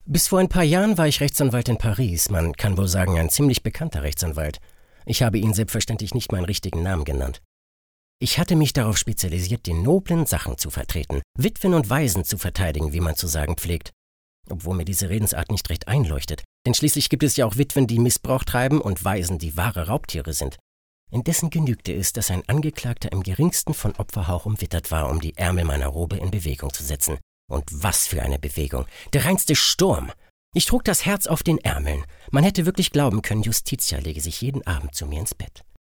Bis vor ein paar Jahren war ich Rechtsanwalt in Paris. Man kann wohl sagen, ein ziemlich bekannter Rechtsanwalt. Ich habe ihn selbstverständlich nicht meinen richtigen Namen genannt. Ich hatte mich darauf spezialisiert, die noblen Sachen zu vertreten, Witwen und Waisen zu verteidigen, wie man zu sagen pflegt. Obwohl mir diese Redensart nicht recht einleuchtet, denn schließlich gibt es ja auch Witwen, die Missbrauch treiben und Waisen, die wahre Raubtiere sind. Indessen genügte es, dass ein Angeklagter im geringsten von Opferhauch umwittert war, um die Ärmel meiner Robe in Bewegung zu setzen. Und was für eine Bewegung! Der reinste Sturm! Ich trug das Herz auf den Ärmeln. Man hätte wirklich glauben können, Justitia lege sich jeden Abend zu mir ins Bett.